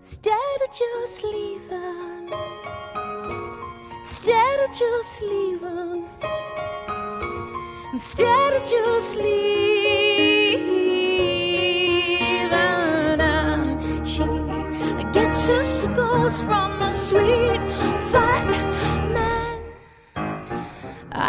instead of just leaving, instead of just leaving, instead of just leaving. And she gets her sickles from a sweet